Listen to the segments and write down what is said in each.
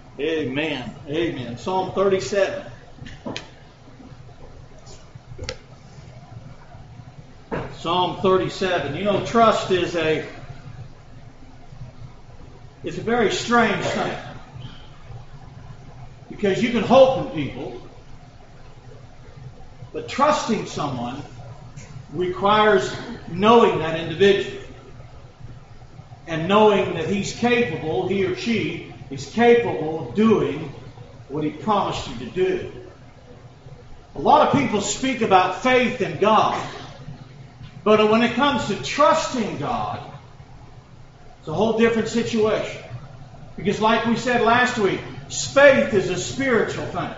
Amen. Amen. Psalm 37. Psalm 37. You know, trust is a very strange thing. Because you can hope in people, but trusting someone requires knowing that individual. And knowing that he's capable, he or she is capable of doing what he promised you to do. A lot of people speak about faith in God. But when it comes to trusting God, it's a whole different situation. Because like we said last week, faith is a spiritual thing.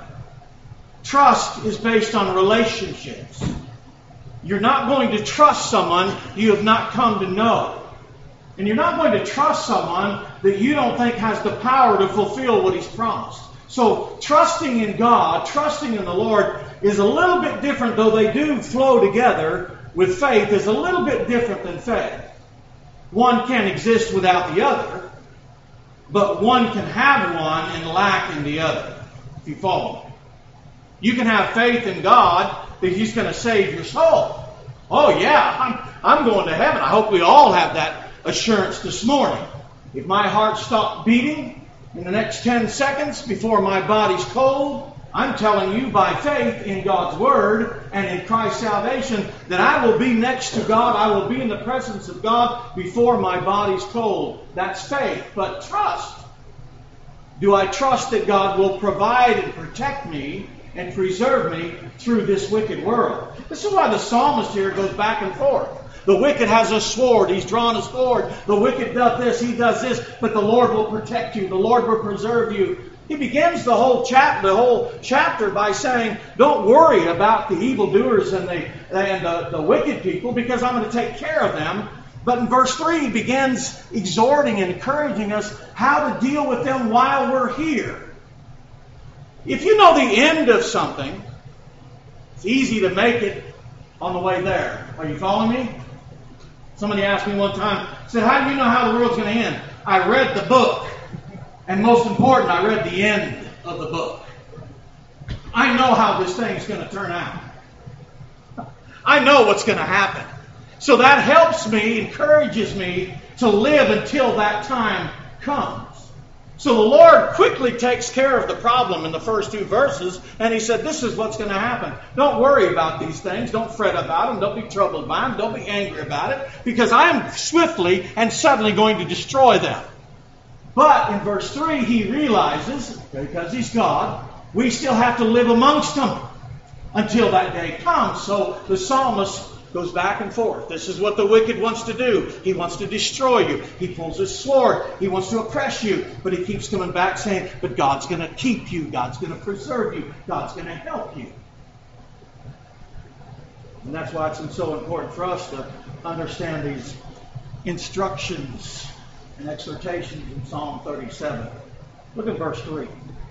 Trust is based on relationships. You're not going to trust someone you have not come to know. And you're not going to trust someone that you don't think has the power to fulfill what He's promised. So trusting in God, trusting in the Lord is a little bit different, though they do flow together with faith, is a little bit different than faith. One can't exist without the other, but one can have one and lack in the other, if you follow me. You can have faith in God that He's going to save your soul. Oh yeah, I'm going to heaven. I hope we all have that assurance this morning. If my heart stopped beating in the next 10 seconds before my body's cold, I'm telling you by faith in God's Word and in Christ's salvation that I will be next to God. I will be in the presence of God before my body's cold. That's faith. But trust. Do I trust that God will provide and protect me and preserve me through this wicked world? This is why the psalmist here goes back and forth. The wicked has a sword. He's drawn a sword. The wicked does this. He does this. But the Lord will protect you. The Lord will preserve you. He begins the whole chapter by saying, don't worry about the evildoers and the wicked people, because I'm going to take care of them. But in verse 3, he begins exhorting and encouraging us how to deal with them while we're here. If you know the end of something, it's easy to make it on the way there. Are you following me? Somebody asked me one time, said, how do you know how the world's going to end? I read the book. And most important, I read the end of the book. I know how this thing's going to turn out. I know what's going to happen. So that helps me, encourages me to live until that time comes. So the Lord quickly takes care of the problem in the first 2 verses, and He said, this is what's going to happen. Don't worry about these things. Don't fret about them. Don't be troubled by them. Don't be angry about it, because I am swiftly and suddenly going to destroy them. But in verse 3, He realizes, because He's God, we still have to live amongst them until that day comes. So the psalmist goes back and forth. This is what the wicked wants to do. He wants to destroy you. He pulls his sword. He wants to oppress you. But he keeps coming back saying, but God's going to keep you. God's going to preserve you. God's going to help you. And that's why it's so important for us to understand these instructions and exhortations in Psalm 37. Look at verse 3.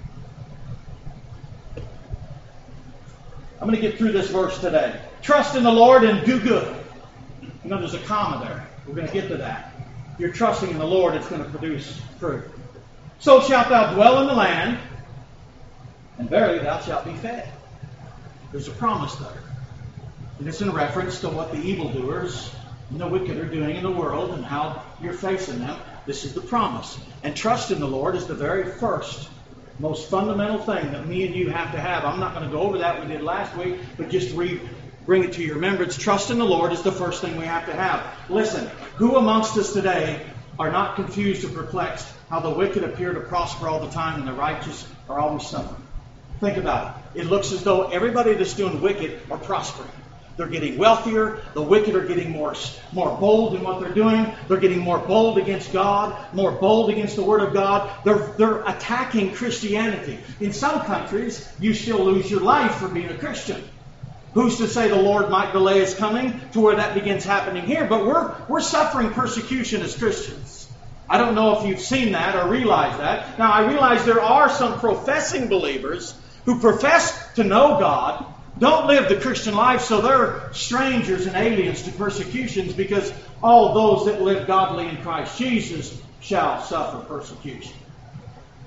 I'm going to get through this verse today. Trust in the Lord and do good. You know, there's a comma there. We're going to get to that. If you're trusting in the Lord, it's going to produce fruit. So shalt thou dwell in the land, and verily thou shalt be fed. There's a promise there. And it's in reference to what the evildoers and the wicked are doing in the world and how you're facing them. This is the promise. And trust in the Lord is the very first, most fundamental thing that me and you have to have. I'm not going to go over that. We did last week, but just bring it to your remembrance. Trust in the Lord is the first thing we have to have. Listen, who amongst us today are not confused or perplexed how the wicked appear to prosper all the time and the righteous are always suffering? Think about it. It looks as though everybody that's doing wicked are prospering. They're getting wealthier. The wicked are getting more bold in what they're doing. They're getting more bold against God, more bold against the Word of God. They're attacking Christianity. In some countries, you still lose your life for being a Christian. Who's to say the Lord might delay His coming to where that begins happening here? But we're suffering persecution as Christians. I don't know if you've seen that or realized that. Now, I realize there are some professing believers who profess to know God, don't live the Christian life, so they're strangers and aliens to persecutions, because all those that live godly in Christ Jesus shall suffer persecution.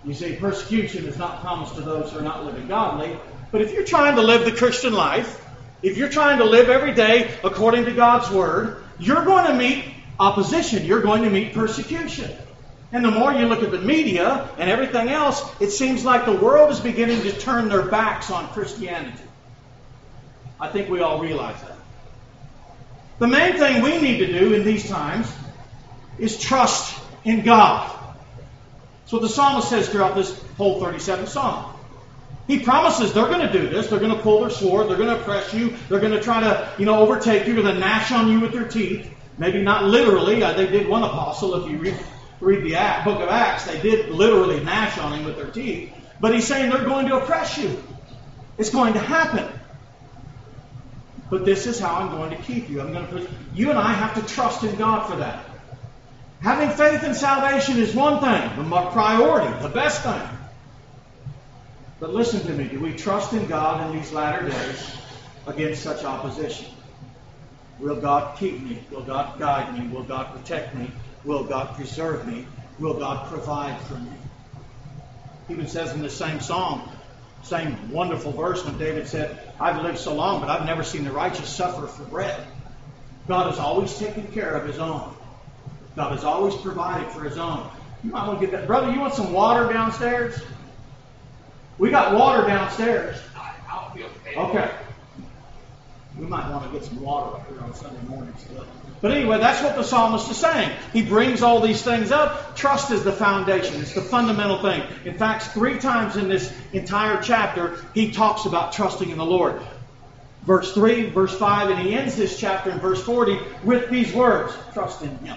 You see, persecution is not promised to those who are not living godly. But if you're trying to live the Christian life, if you're trying to live every day according to God's Word, you're going to meet opposition. You're going to meet persecution. And the more you look at the media and everything else, it seems like the world is beginning to turn their backs on Christianity. I think we all realize that. The main thing we need to do in these times is trust in God. That's what the psalmist says throughout this whole 37th Psalm. He promises they're going to do this. They're going to pull their sword. They're going to oppress you. They're going to try to, overtake you. They're going to gnash on you with their teeth. Maybe not literally. They did one apostle. If you read the book of Acts, they did literally gnash on him with their teeth. But he's saying they're going to oppress you. It's going to happen. But this is how I'm going to keep you. You and I have to trust in God for that. Having faith in salvation is one thing, the priority, the best thing. But listen to me, do we trust in God in these latter days against such opposition? Will God keep me? Will God guide me? Will God protect me? Will God preserve me? Will God provide for me? He even says in the same psalm, same wonderful verse when David said, I've lived so long, but I've never seen the righteous suffer for bread. God has always taken care of His own. God has always provided for His own. You might want to get that. Brother, you want some water downstairs? We got water downstairs. Okay. We might want to get some water up here on Sunday morning still. But anyway, that's what the psalmist is saying. He brings all these things up. Trust is the foundation. It's the fundamental thing. In fact, 3 times in this entire chapter, he talks about trusting in the Lord. Verse 3, verse 5, and he ends this chapter in verse 40 with these words. Trust in Him.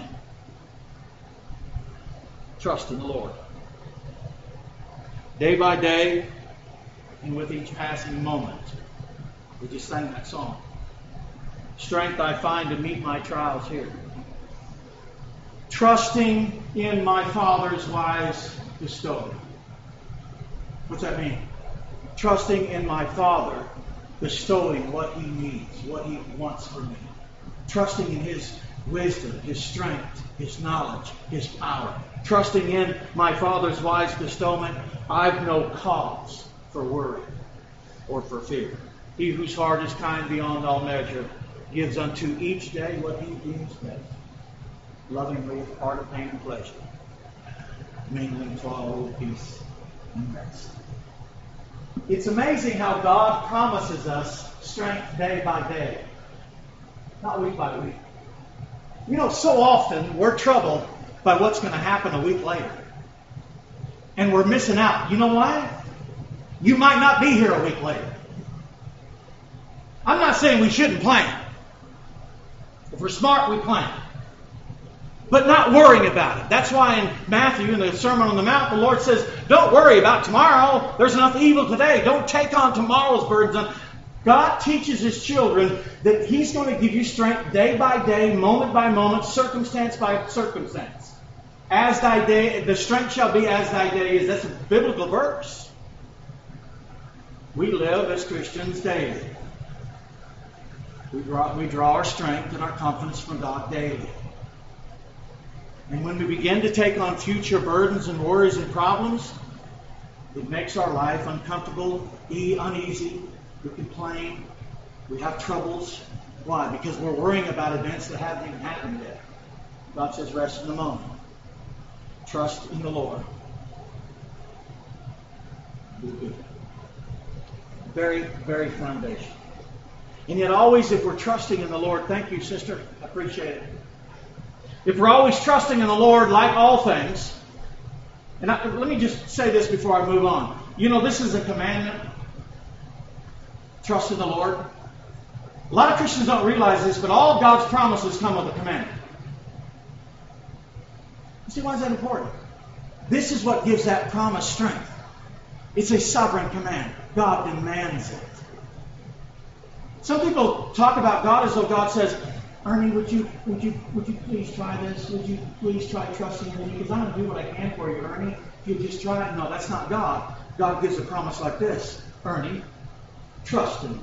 Trust in the Lord. Day by day, and with each passing moment. We just sang that song. Strength I find to meet my trials here. Trusting in my Father's wise bestowing. What's that mean? Trusting in my Father bestowing what He needs, what He wants for me. Trusting in His wisdom, His strength, His knowledge, His power. Trusting in my Father's wise bestowment, I've no cause for worry or for fear. He whose heart is kind beyond all measure gives unto each day what he deems best, lovingly with part of pain and pleasure, mingling flow, peace, and rest. It's amazing how God promises us strength day by day, not week by week. So often we're troubled by what's going to happen a week later. And we're missing out. You know why? You might not be here a week later. I'm not saying we shouldn't plan. If we're smart, we plan. But not worrying about it. That's why in Matthew, in the Sermon on the Mount, the Lord says, don't worry about tomorrow. There's enough evil today. Don't take on tomorrow's burdens. God teaches His children that He's going to give you strength day by day, moment by moment, circumstance by circumstance. As thy day, the strength shall be as thy day is. That's a biblical verse. We live as Christians daily. We draw our strength and our confidence from God daily. And when we begin to take on future burdens and worries and problems, it makes our life uncomfortable, uneasy. We complain. We have troubles. Why? Because we're worrying about events that haven't even happened yet. God says, rest in the moment. Trust in the Lord. Be good. Very, very foundation. And yet always, if we're trusting in the Lord, thank you, sister, I appreciate it. If we're always trusting in the Lord, like all things, and let me just say this before I move on. This is a commandment. Trust in the Lord. A lot of Christians don't realize this, but all God's promises come with a commandment. You see, why is that important? This is what gives that promise strength. It's a sovereign command. God demands it. Some people talk about God as though God says, Ernie, would you please try this? Would you please try trusting in me? Because I'm going to do what I can for you, Ernie. If you'll just try it. No, that's not God. God gives a promise like this. Ernie, trust in me.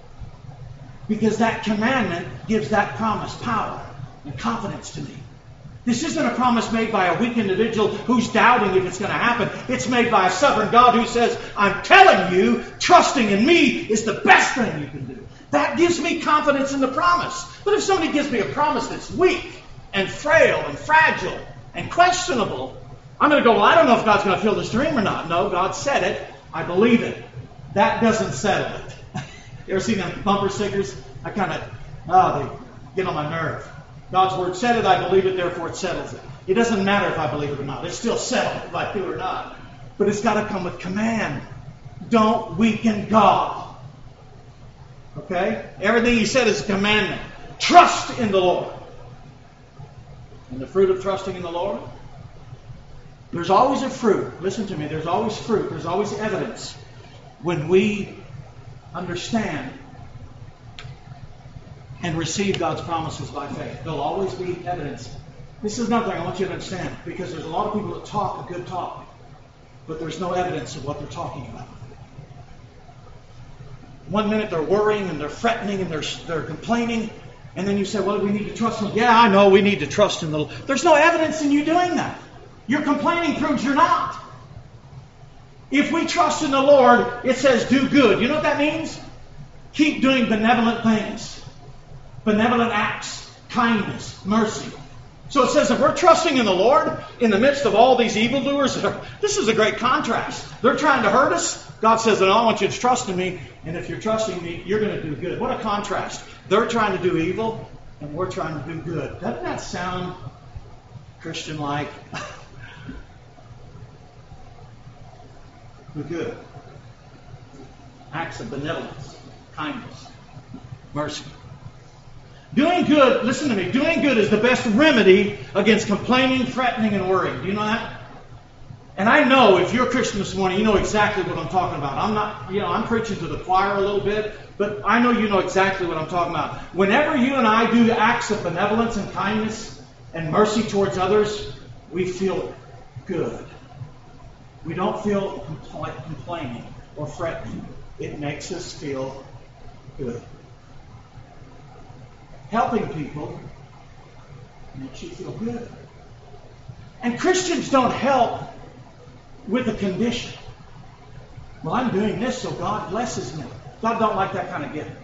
Because that commandment gives that promise power and confidence to me. This isn't a promise made by a weak individual who's doubting if it's going to happen. It's made by a sovereign God who says, I'm telling you, trusting in me is the best thing you can do. That gives me confidence in the promise. But if somebody gives me a promise that's weak and frail and fragile and questionable, I'm going to go, well, I don't know if God's going to fill this dream or not. No, God said it. I believe it. That doesn't settle it. You ever seen them bumper stickers? They get on my nerve. God's word said it, I believe it, therefore it settles it. It doesn't matter if I believe it or not. It's still settled if I do or not. But it's got to come with command. Don't weaken God. Okay? Everything he said is a commandment. Trust in the Lord. And the fruit of trusting in the Lord? There's always a fruit. Listen to me. There's always fruit. There's always evidence. When we understand and receive God's promises by faith, there'll always be evidence. This is another thing I want you to understand, because there's a lot of people that talk a good talk, but there's no evidence of what they're talking about. One minute they're worrying and they're threatening and they're complaining, and then you say, well, we need to trust Him. Yeah, I know we need to trust in the Lord. There's no evidence in you doing that. Your complaining proves you're not. If we trust in the Lord, it says do good. You know what that means? Keep doing benevolent things. Benevolent acts, kindness, mercy. So it says if we're trusting in the Lord in the midst of all these evildoers, this is a great contrast. They're trying to hurt us. God says, I want you to trust in me, and if you're trusting me, you're going to do good. What a contrast. They're trying to do evil, and we're trying to do good. Doesn't that sound Christian-like? Do good. Acts of benevolence, kindness, mercy. Doing good, listen to me, doing good is the best remedy against complaining, threatening, and worrying. Do you know that? And I know if you're a Christian this morning, you know exactly what I'm talking about. I'm preaching to the choir a little bit, but I know you know exactly what I'm talking about. Whenever you and I do acts of benevolence and kindness and mercy towards others, we feel good. We don't feel like complaining or threatening. It makes us feel good. Helping people makes you feel good. And Christians don't help with a condition. Well, I'm doing this so God blesses me. God don't like that kind of giving.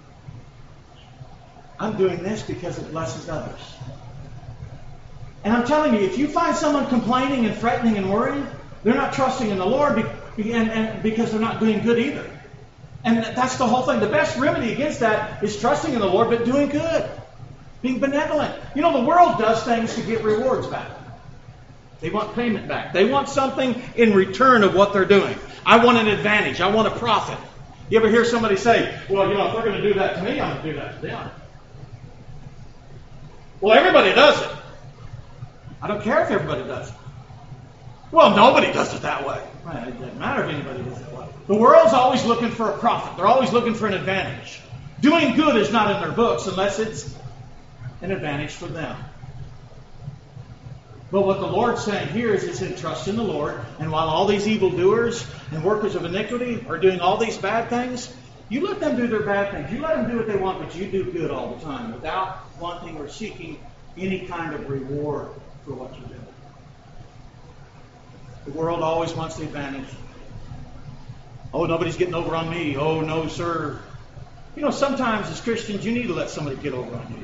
I'm doing this because it blesses others. And I'm telling you, if you find someone complaining and threatening and worrying, they're not trusting in the Lord and because they're not doing good either. And that's the whole thing. The best remedy against that is trusting in the Lord, but doing good. Being benevolent. You know, the world does things to get rewards back. They want payment back. They want something in return of what they're doing. I want an advantage. I want a profit. You ever hear somebody say, well, if they're going to do that to me, I'm going to do that to them. Well, everybody does it. I don't care if everybody does it. Well, nobody does it that way. It doesn't matter if anybody does it that way. The world's always looking for a profit. They're always looking for an advantage. Doing good is not in their books unless it's an advantage for them. But what the Lord's saying here is it's in trust in the Lord. And while all these evildoers and workers of iniquity are doing all these bad things, you let them do their bad things. You let them do what they want, but you do good all the time without wanting or seeking any kind of reward for what you do. The world always wants the advantage. Oh, nobody's getting over on me. Oh, no, sir. Sometimes as Christians, you need to let somebody get over on you.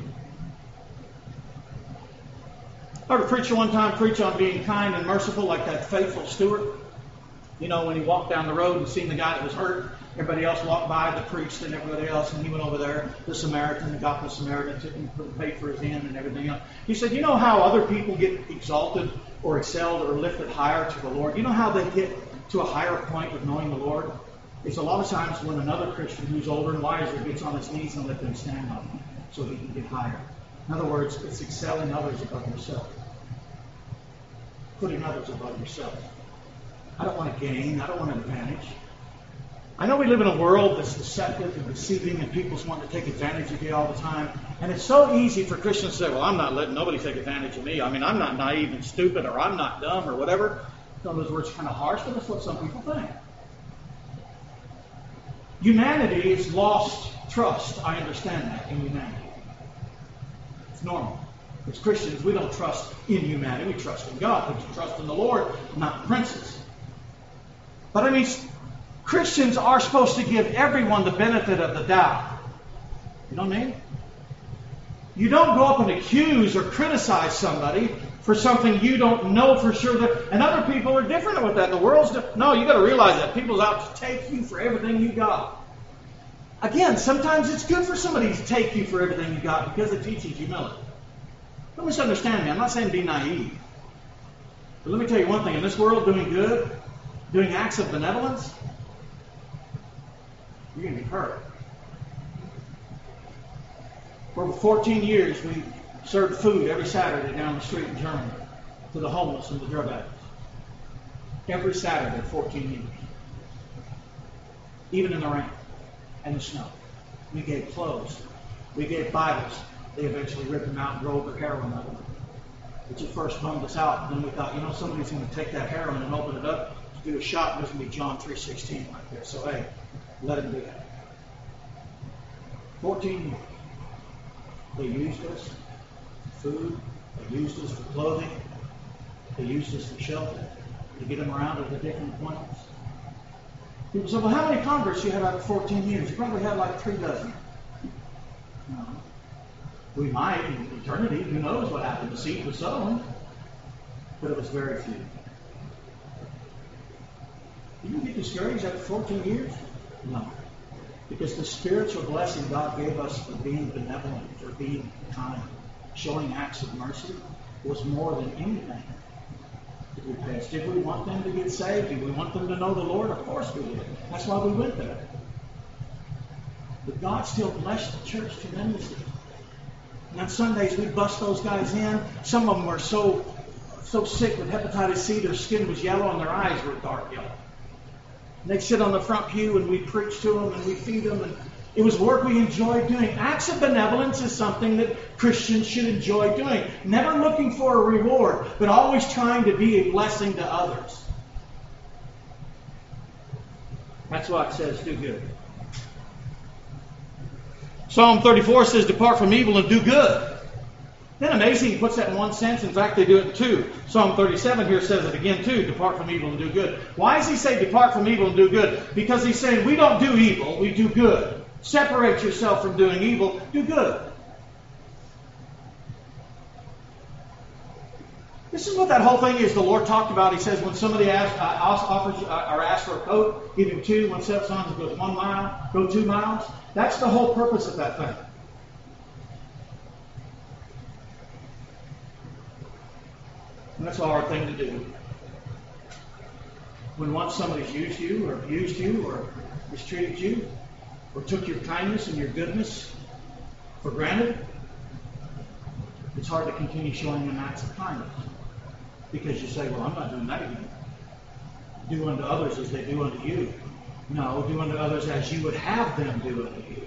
I heard a preacher one time preach on being kind and merciful like that faithful steward. When he walked down the road and seen the guy that was hurt, everybody else walked by, the priest and everybody else, and he went over there, the Samaritan, and got the Samaritan, took him, paid for his inn and everything else. He said, you know how other people get exalted or excelled or lifted higher to the Lord? You know how they get to a higher point of knowing the Lord? It's a lot of times when another Christian who's older and wiser gets on his knees and let them stand on him so he can get higher. In other words, it's excelling others above yourself. Putting others above yourself. I don't want to gain. I don't want an advantage. I know we live in a world that's deceptive and deceiving and people's wanting to take advantage of you all the time. And it's so easy for Christians to say, well, I'm not letting nobody take advantage of me. I'm not naive and stupid, or I'm not dumb, or whatever. Some of those words are kind of harsh, but that's what some people think. Humanity has lost trust. I understand that in humanity. It's normal. As Christians, we don't trust in humanity. We trust in God. We trust in the Lord, not princes. But I mean, Christians are supposed to give everyone the benefit of the doubt. You know what I mean? You don't go up and accuse or criticize somebody for something you don't know for sure. And other people are different with that. The world's different. No, you got to realize that people's out to take you for everything you got. Again, sometimes it's good for somebody to take you for everything you got because it teaches humility. Don't misunderstand me. I'm not saying be naive. But let me tell you one thing. In this world, doing good, doing acts of benevolence, you're going to be hurt. For 14 years, we served food every Saturday down the street in Germany to the homeless and the drug addicts. Every Saturday, 14 years. Even in the rain and the snow. We gave clothes. We gave Bibles. They eventually ripped them out and rolled their heroin out of them. Which at first bummed us out. And then we thought, somebody's going to take that heroin and open it up to do a shot. And there's going to be John 3:16 right there. So, hey, let him do that. 14 years. They used us for food. They used us for clothing. They used us for shelter. To get them around to the different appointments. People say, well, how many converts do you have after 14 years? You probably had like 3 dozen. No. We might in eternity. Who knows what happened? The seed was sown. But it was very few. You get discouraged after 14 years? No. Because the spiritual blessing God gave us for being benevolent, for being kind, showing acts of mercy, was more than anything that we passed. Did we want them to get saved? Did we want them to know the Lord? Of course we did. That's why we went there. But God still blessed the church tremendously. And on Sundays, we'd bust those guys in. Some of them were so sick with hepatitis C, their skin was yellow and their eyes were dark yellow. And they'd sit on the front pew and we'd preach to them and we'd feed them. And it was work we enjoyed doing. Acts of benevolence is something that Christians should enjoy doing. Never looking for a reward, but always trying to be a blessing to others. That's why it says do good. Psalm 34 says, depart from evil and do good. Isn't it amazing? He puts that in one sense. In fact, they do it in 2. Psalm 37 here says it again too. Depart from evil and do good. Why does he say depart from evil and do good? Because he's saying we don't do evil, we do good. Separate yourself from doing evil, do good. This is what that whole thing is the Lord talked about. He says when somebody offers or asks for a coat, give him 2. When someone goes 1 mile, go 2 miles. That's the whole purpose of that thing. And that's a hard thing to do. When once somebody's used you or abused you or mistreated you or took your kindness and your goodness for granted, it's hard to continue showing them acts of kindness. Because you say, well, I'm not doing that again. Do unto others as they do unto you. No, do unto others as you would have them do unto you.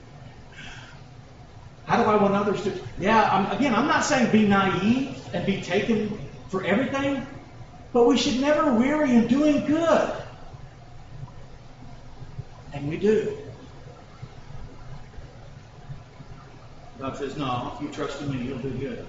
How do I want others to... I'm not saying be naive and be taken for everything, but we should never weary in doing good. And we do. God says, no, if you trust in me, you'll do good.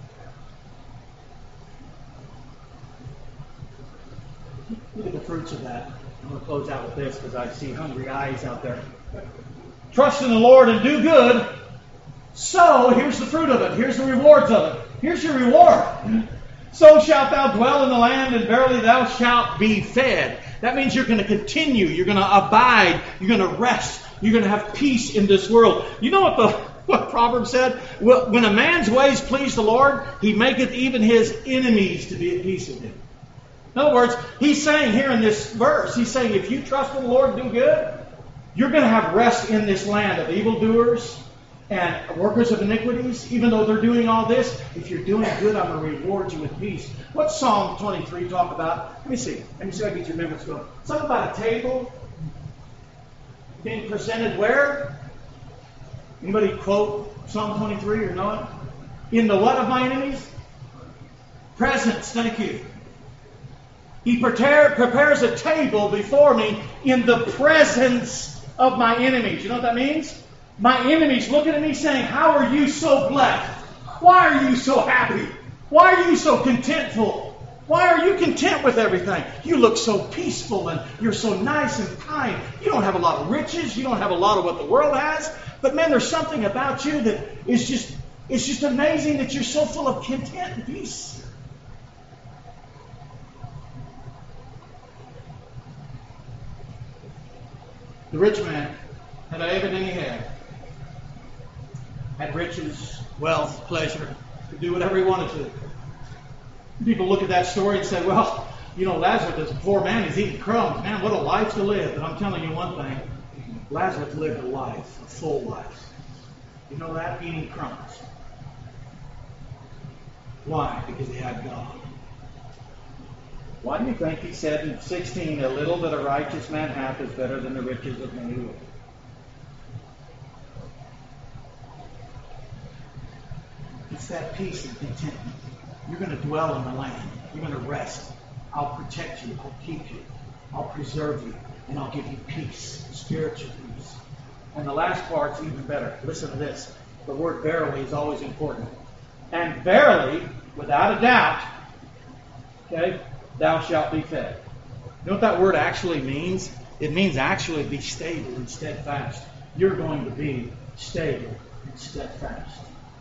Look at the fruits of that. I'm going to close out with this because I see hungry eyes out there. Trust in the Lord and do good. So, here's the fruit of it. Here's the rewards of it. Here's your reward. So shalt thou dwell in the land, and verily thou shalt be fed. That means you're going to continue. You're going to abide. You're going to rest. You're going to have peace in this world. You know what Proverbs said? When a man's ways please the Lord, he maketh even his enemies to be at peace with him. In other words, he's saying here in this verse, he's saying if you trust in the Lord and do good, you're going to have rest in this land of evildoers and workers of iniquities. Even though they're doing all this, if you're doing good, I'm going to reward you with peace. What's Psalm 23 talk about? Let me see if I can get your memories going. Something about a table being presented where? Anybody quote Psalm 23 or know it? In the what of my enemies? Presence, thank you. He prepares a table before me in the presence of my enemies. You know what that means? My enemies looking at me saying, how are you so blessed? Why are you so happy? Why are you so contentful? Why are you content with everything? You look so peaceful and you're so nice and kind. You don't have a lot of riches. You don't have a lot of what the world has. But man, there's something about you that is just amazing that you're so full of content and peace. The rich man had everything he had. Had riches, wealth, pleasure. Could do whatever he wanted to. People look at that story and say, well, you know, Lazarus is a poor man. He's eating crumbs. Man, what a life to live. But I'm telling you one thing. Lazarus lived a life, a full life. You know that? Eating crumbs. Why? Because he had God. Why do you think he said in 16, a little that a righteous man hath is better than the riches of many wicked? It's that peace and contentment. You're going to dwell in the land. You're going to rest. I'll protect you. I'll keep you. I'll preserve you. And I'll give you peace, spiritual peace. And the last part's even better. Listen to this. The word verily is always important. And verily, without a doubt, okay, thou shalt be fed. You know what that word actually means? It means actually be stable and steadfast. You're going to be stable and steadfast.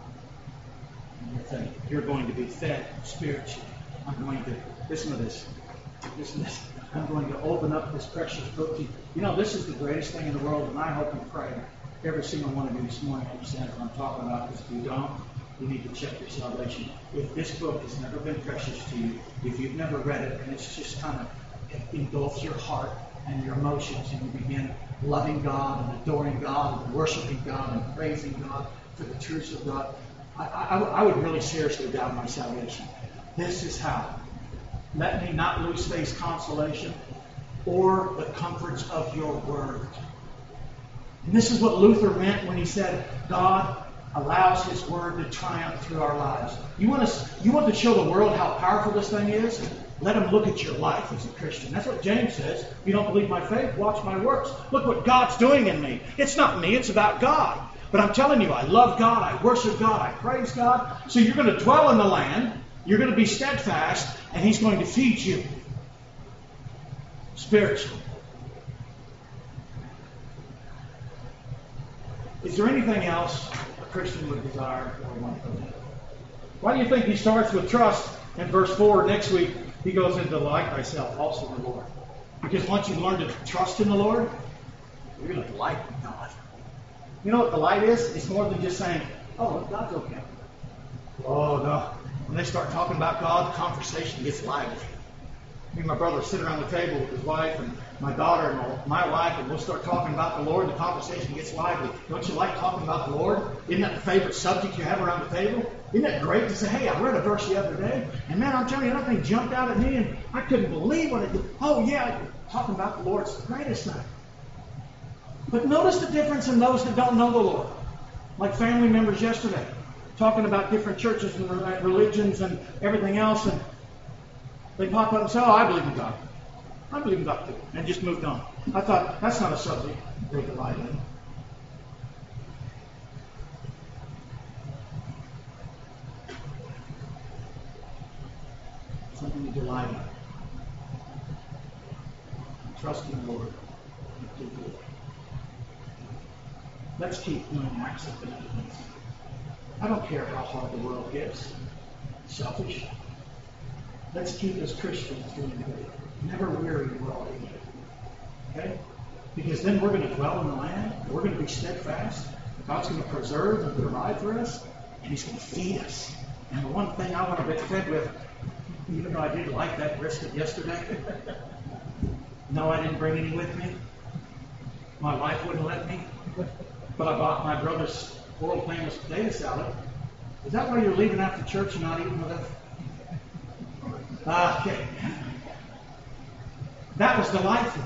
You're going to be fed spiritually. I'm going to, listen to this. Listen to this. I'm going to open up this precious book to you. You know, this is the greatest thing in the world, and I hope and pray every single one of you this morning understands what I'm talking about, because if you don't, you need to check your salvation. If this book has never been precious to you, if you've never read it, and it's just kind of engulfs your heart and your emotions, and you begin loving God and adoring God and worshiping God and praising God for the truths of God, I would really seriously doubt my salvation. This is how. Let me not lose faith's consolation or the comforts of your word. And this is what Luther meant when he said, God allows his word to triumph through our lives. You want to show the world how powerful this thing is? Let them look at your life as a Christian. That's what James says. If you don't believe my faith, watch my works. Look what God's doing in me. It's not me, it's about God. But I'm telling you, I love God, I worship God, I praise God. So you're going to dwell in the land, you're going to be steadfast, and he's going to feed you spiritually. Is there anything else a Christian would desire or want from him? Why do you think he starts with trust in verse 4? Next week, he goes into delight thyself also in the Lord. Because once you've learned to trust in the Lord, you're going to delight in God. You know what delight is? It's more than just saying, oh, God's okay. Oh, no. When they start talking about God, the conversation gets lively. Me and my brother sit around the table with his wife and my daughter and my wife, and we'll start talking about the Lord, and the conversation gets lively. Don't you like talking about the Lord? Isn't that the favorite subject you have around the table? Isn't that great to say, hey, I read a verse the other day, and man, I'm telling you, that thing jumped out at me, and I couldn't believe what it did. Oh, yeah, talking about the Lord's the greatest thing. But notice the difference in those that don't know the Lord. Like family members yesterday, talking about different churches and religions and everything else, and they pop up and say, oh, I believe in God. I believe in God too. And just moved on. I thought, that's not a subject they delight in. Something to delight in. Trust in the Lord. Let's keep doing acts of benevolence. I don't care how hard the world gets. Selfish. Let's keep as Christians doing good. Never weary in well doing. Okay? Because then we're going to dwell in the land. We're going to be steadfast. God's going to preserve and provide for us. And he's going to feed us. And the one thing I want to be fed with, even though I did like that brisket yesterday, no, I didn't bring any with me. My wife wouldn't let me. But I bought my brother's world famous potato salad. Is that why you're leaving after church and not eating with us? Okay. That was delightful.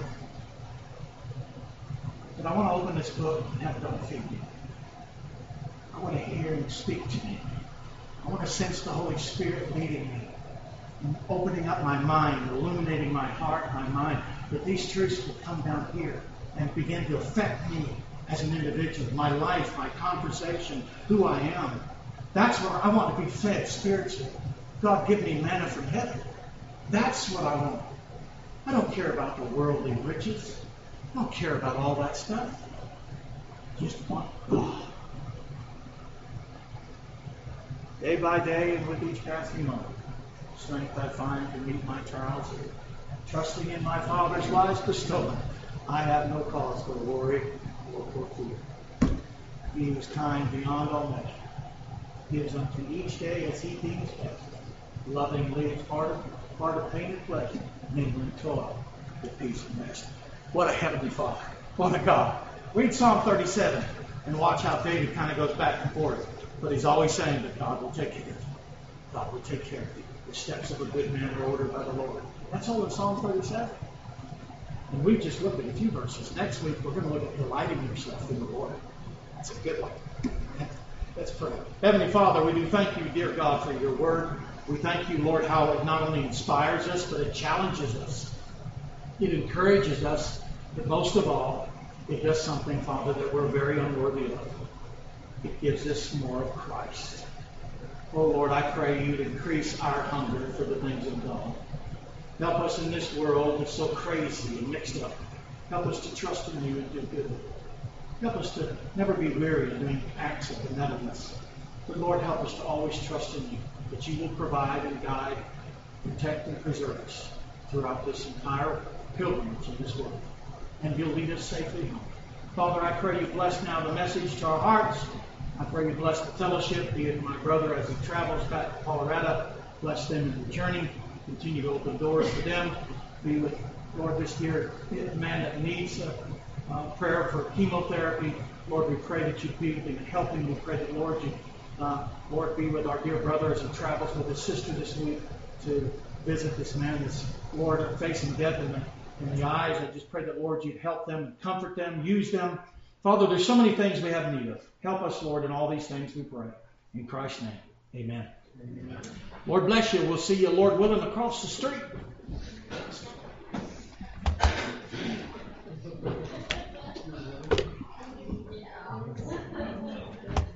But I want to open this book and have it unfeed me. I want to hear him speak to me. I want to sense the Holy Spirit leading me, and opening up my mind, illuminating my heart, my mind, that these truths will come down here and begin to affect me as an individual, my life, my conversation, who I am. That's where I want to be fed spiritually. God, give me manna from heaven. That's what I want. I don't care about the worldly riches. I don't care about all that stuff. Just want God. Day by day and with each passing moment, strength I find to meet my trials. Trusting in my Father's wise bestowal, I have no cause for worry or for fear. He is kind beyond all measure. Gives unto each day as he deems best. Lovingly is part of pain and pleasure, mingling toil with peace and rest. What a heavenly Father. What a God. Read Psalm 37 and watch how David kind of goes back and forth. But he's always saying that God will take care of you. God will take care of you. The steps of a good man are ordered by the Lord. That's all in Psalm 37. And we've just looked at a few verses. Next week, we're going to look at delighting yourself in the Lord. That's a good one. Let's pray. Heavenly Father, we do thank you, dear God, for your word. We thank you, Lord, how it not only inspires us, but it challenges us. It encourages us, but most of all, it does something, Father, that we're very unworthy of. It gives us more of Christ. Oh, Lord, I pray you'd increase our hunger for the things of God. Help us in this world that's so crazy and mixed up. Help us to trust in you and do good. Help us to never be weary of doing acts of benevolence. But Lord, help us to always trust in you, that you will provide and guide, protect and preserve us throughout this entire pilgrimage in this world. And you'll lead us safely home. Father, I pray you bless now the message to our hearts. I pray you bless the fellowship, be it my brother as he travels back to Colorado. Bless them in the journey. Continue to open doors for them. Be with, Lord, this dear man that needs prayer for chemotherapy. Lord, we pray that you'd be with helping. We pray that, Lord, you, Lord, be with our dear brother as he travels with his sister this week to visit this man that's, Lord, facing death in the eyes. I just pray that, Lord, you'd help them and comfort them, use them. Father, there's so many things we have need of. Help us, Lord, in all these things we pray. In Christ's name, amen. Amen. Lord bless you. We'll see you, Lord willing, across the street.